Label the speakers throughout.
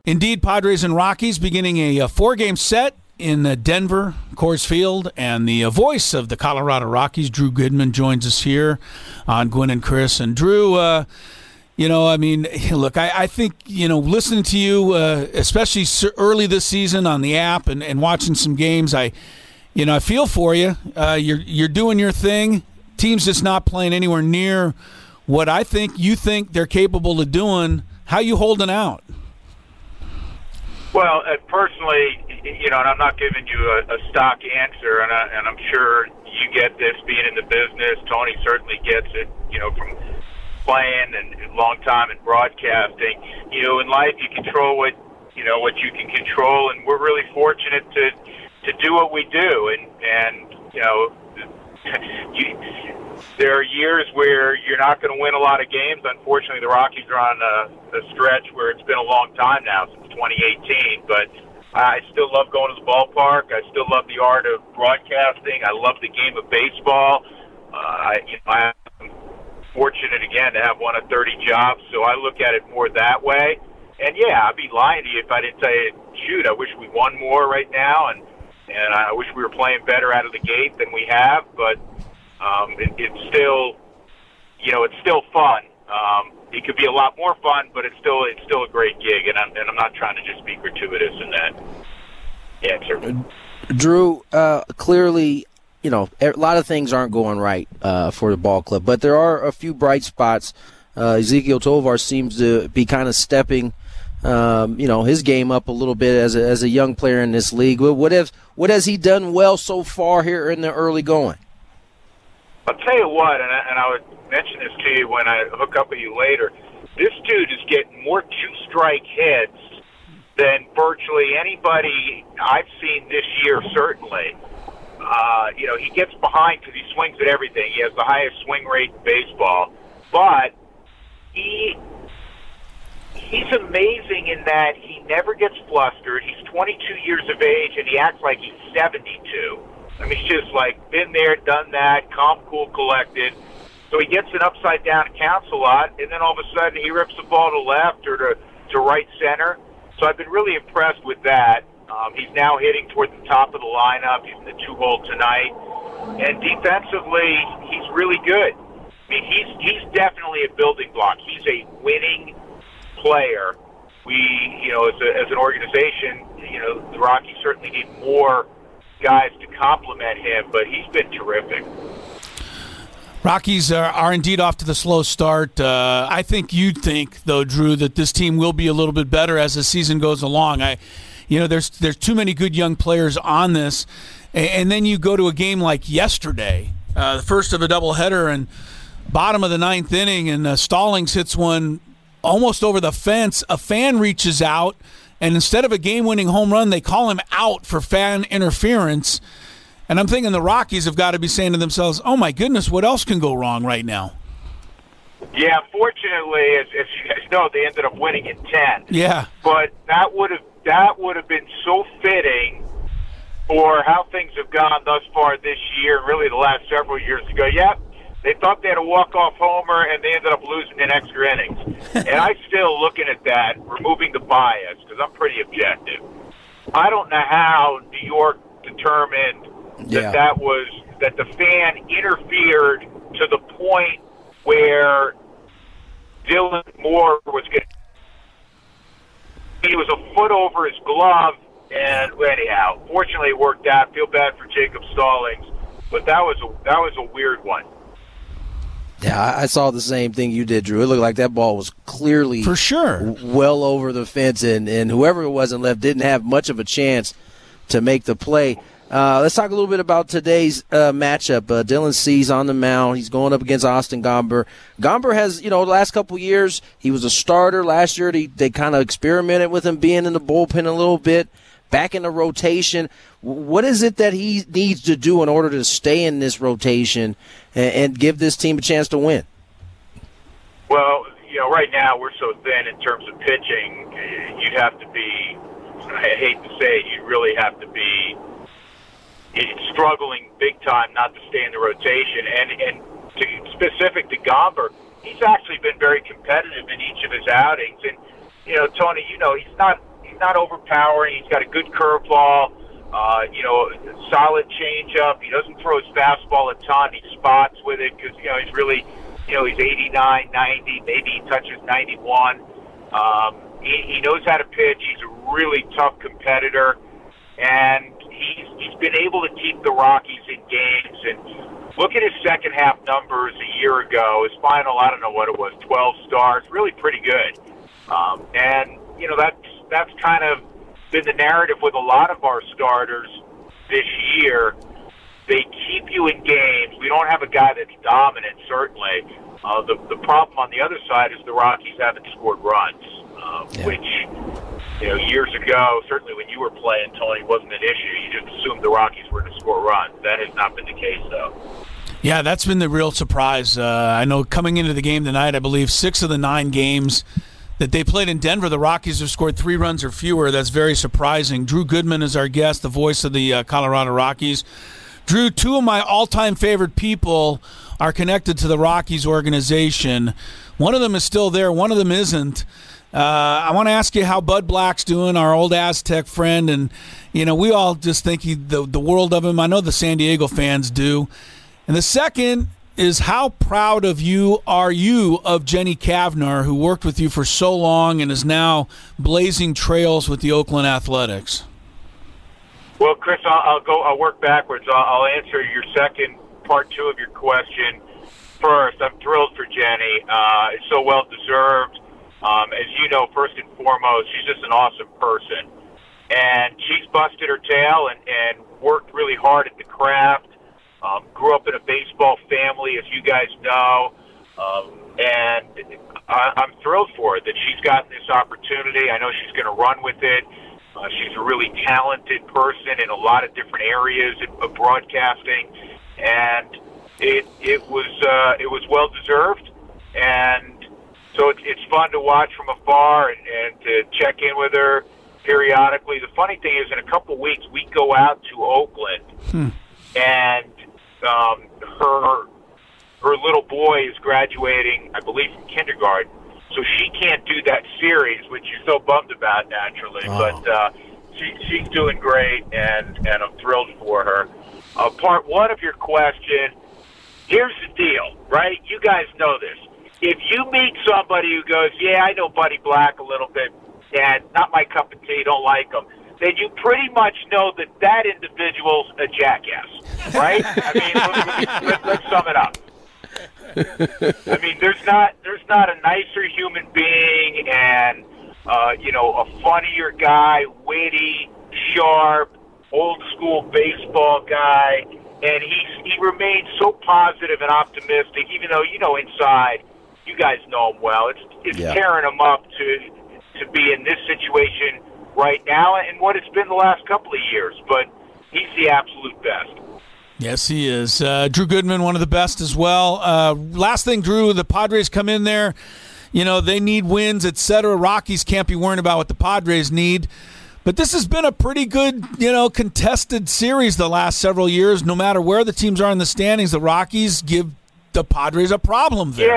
Speaker 1: Indeed, Padres and Rockies beginning a four-game set in Denver, Coors Field, and the voice of the Colorado Rockies, Drew Goodman, joins us here on Gwynn and Chris. And Drew, look, I think, listening to you, especially early this season on the app and watching some games, I feel for you. You're doing your thing. Team's just not playing anywhere near what I think you think they're capable of doing. How you holding out?
Speaker 2: Well, personally, and I'm not giving you a stock answer, and I'm sure you get this being in the business. Tony certainly gets it, from playing and long time in broadcasting. In life you control what you can control, and we're really fortunate to do what we do. And there are years where you're not going to win a lot of games. Unfortunately, the Rockies are on a stretch where it's been a long time now, since 2018. But I still love going to the ballpark. I still love the art of broadcasting. I love the game of baseball. I'm fortunate, again, to have one of 30 jobs, so I look at it more that way. And, yeah, I'd be lying to you if I didn't say, shoot, I wish we won more right now, and I wish we were playing better out of the gate than we have, but it's still, it's still fun. It could be a lot more fun, but it's still a great gig, and I'm not trying to just be gratuitous in that answer.
Speaker 3: Drew, clearly, a lot of things aren't going right for the ball club, but there are a few bright spots. Ezequiel Tovar seems to be kind of stepping his game up a little bit as a young player in this league. What has he done well so far here in the early going?
Speaker 2: I'll tell you what, and I would mention this to you when I hook up with you later. This dude is getting more two-strike hits than virtually anybody I've seen this year, certainly. He gets behind because he swings at everything. He has the highest swing rate in baseball. But he's amazing in that he never gets flustered. He's 22 years of age, and he acts like he's 72. I mean, he's just been there, done that, calm, cool, collected. So he gets it upside down and counts a lot, and then all of a sudden he rips the ball to left or to right center. So I've been really impressed with that. He's now hitting toward the top of the lineup. He's in the 2-hole tonight. And defensively, he's really good. I mean, he's definitely a building block. He's a winning player. We, as an organization, the Rockies certainly need more guys to complement him, but he's been terrific.
Speaker 1: Rockies are indeed off to the slow start. I think you'd think, though, Drew, that this team will be a little bit better as the season goes along. There's too many good young players on this, and then you go to a game like yesterday, the first of a doubleheader, and bottom of the ninth inning, and Stallings hits one almost over the fence. A fan reaches out, and instead of a game-winning home run, they call him out for fan interference. And I'm thinking the Rockies have got to be saying to themselves, oh, my goodness, what else can go wrong right now?
Speaker 2: Yeah, fortunately, as you guys know, they ended up winning in 10.
Speaker 1: Yeah.
Speaker 2: But that would have been so fitting for how things have gone thus far this year, really the last several years ago. Yep, they thought they had a walk-off homer, and they ended up losing in extra innings. And I still, looking at that, removing the bias, because I'm pretty objective, I don't know how New York determined that the fan interfered to the point where Dylan Moore was getting. He was a foot over his glove, and anyhow, fortunately it worked out. Feel bad for Jacob Stallings, but that was a weird one.
Speaker 3: Yeah, I saw the same thing you did, Drew. It looked like that ball was clearly
Speaker 1: for sure
Speaker 3: well over the fence, and whoever it was in left didn't have much of a chance to make the play. Let's talk a little bit about today's matchup. Dylan Cease on the mound. He's going up against Austin Gomber. Gomber has, the last couple years, he was a starter. Last year, they kind of experimented with him being in the bullpen a little bit, back in the rotation. What is it that he needs to do in order to stay in this rotation and give this team a chance to win?
Speaker 2: Well, right now we're so thin in terms of pitching. You'd have to be, I hate to say it, you'd really have to be struggling big time not to stay in the rotation. And specific to Gomber, he's actually been very competitive in each of his outings. And, Tony, he's he's not overpowering. He's got a good curveball. Solid changeup. He doesn't throw his fastball a ton. He spots with it because, he's really, he's 89, 90, maybe he touches 91. He knows how to pitch. He's a really tough competitor, and he's been able to keep the Rockies in games. And look at his second half numbers a year ago. His final, I don't know what it was, 12 stars, really pretty good. That's kind of been the narrative with a lot of our starters this year. They keep you in games. We don't have a guy that's dominant, certainly. The problem on the other side is the Rockies haven't scored runs, which, years ago, certainly when you were playing, Tony, wasn't an issue. You just assumed the Rockies were going to score runs. That has not been the case, though.
Speaker 1: Yeah, that's been the real surprise. I know coming into the game tonight, I believe 6 of the 9 games that they played in Denver, the Rockies have scored 3 runs or fewer. That's very surprising. Drew Goodman is our guest, the voice of the Colorado Rockies. Drew, 2 of my all-time favorite people are connected to the Rockies organization. One of them is still there. One of them isn't. I want to ask you how Bud Black's doing, our old Aztec friend. And, we all just think the world of him. I know the San Diego fans do. And the second is, how proud of you are you of Jenny Cavnar, who worked with you for so long and is now blazing trails with the Oakland Athletics?
Speaker 2: Well, Chris, I'll work backwards. I'll answer your second part 2 of your question first. I'm thrilled for Jenny. It's so well deserved. As you know, first and foremost, she's just an awesome person, and she's busted her tail and worked really hard at the craft. Grew up in a baseball family, as you guys know, and I'm thrilled for her that she's gotten this opportunity. I know she's going to run with it. She's a really talented person in a lot of different areas of broadcasting, and it was well deserved. And so it's fun to watch from afar and to check in with her periodically. The funny thing is, in a couple weeks, we go out to Oakland, and her little boy is graduating, I believe, from kindergarten, so she can't do that series, which she's so bummed about, naturally. Oh. But she's doing great, and I'm thrilled for her. Part 1 of your question, here's the deal, right? You guys know this. If you meet somebody who goes, yeah, I know Buddy Black a little bit, and not my cup of tea, don't like him, then you pretty much know that individual's a jackass, right? I mean, let's sum it up. I mean, there's not a nicer human being and a funnier guy, witty, sharp, old school baseball guy, and he remains so positive and optimistic, even though inside, you guys know him well. It's tearing him up to be in this situation right now, and what it's been the last couple of years, but he's the absolute best.
Speaker 1: Yes, he is. Drew Goodman, one of the best as well. Last thing, Drew, the Padres come in there. They need wins, etc. Rockies can't be worrying about what the Padres need. But this has been a pretty good, contested series the last several years. No matter where the teams are in the standings, the Rockies give the Padres a problem there.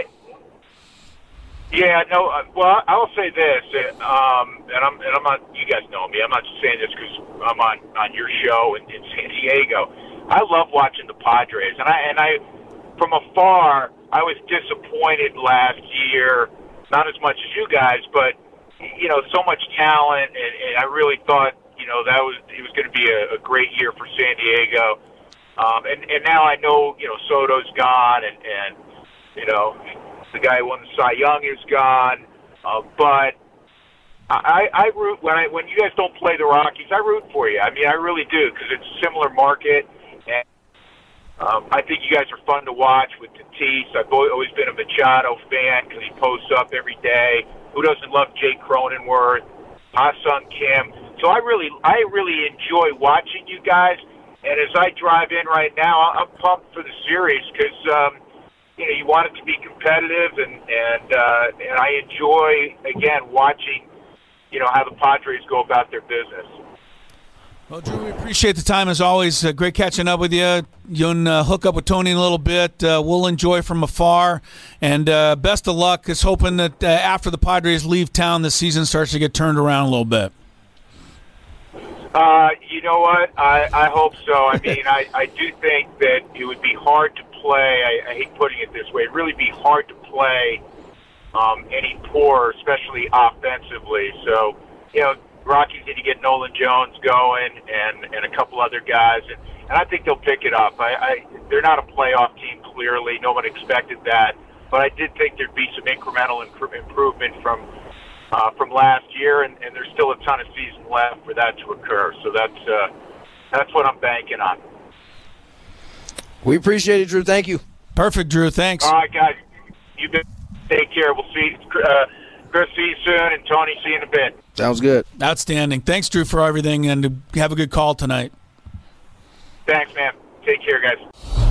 Speaker 2: Yeah, no. Well, I'll say this, and I'm not. You guys know me. I'm not just saying this because I'm on your show in San Diego. I love watching the Padres, and I from afar, I was disappointed last year. Not as much as you guys, but so much talent, and I really thought it was going to be a great year for San Diego. And now I know Soto's gone, and the guy who won the Cy Young is gone, but I root when you guys don't play the Rockies. I root for you. I mean, I really do, because it's a similar market, and I think you guys are fun to watch with Tatis. I've always been a Machado fan because he posts up every day. Who doesn't love Jake Cronenworth, Ha-Sung Kim? So I really enjoy watching you guys. And as I drive in right now, I'm pumped for the series because you want it to be competitive, and I enjoy, again, watching how the Padres go about their business.
Speaker 1: Well, Drew, we appreciate the time as always. Great catching up with you. You can hook up with Tony in a little bit. We'll enjoy from afar. And best of luck. Is hoping that after the Padres leave town, the season starts to get turned around a little bit.
Speaker 2: You know what? I hope so. I mean, I do think that it would be hard to play. I hate putting it this way. It'd really be hard to play any poorer, especially offensively. So, Rockies need to get Nolan Jones going and a couple other guys, and I think they'll pick it up. They're not a playoff team, clearly. No one expected that. But I did think there'd be some incremental improvement from last year, and there's still a ton of season left for that to occur. So that's what I'm banking on.
Speaker 3: We appreciate it, Drew. Thank you.
Speaker 1: Perfect, Drew. Thanks.
Speaker 2: All right, guys. You take care. We'll see Chris, see you soon, and Tony, see you in a bit.
Speaker 3: Sounds good.
Speaker 1: Outstanding. Thanks, Drew, for everything, and have a good call tonight.
Speaker 2: Thanks, man. Take care, guys.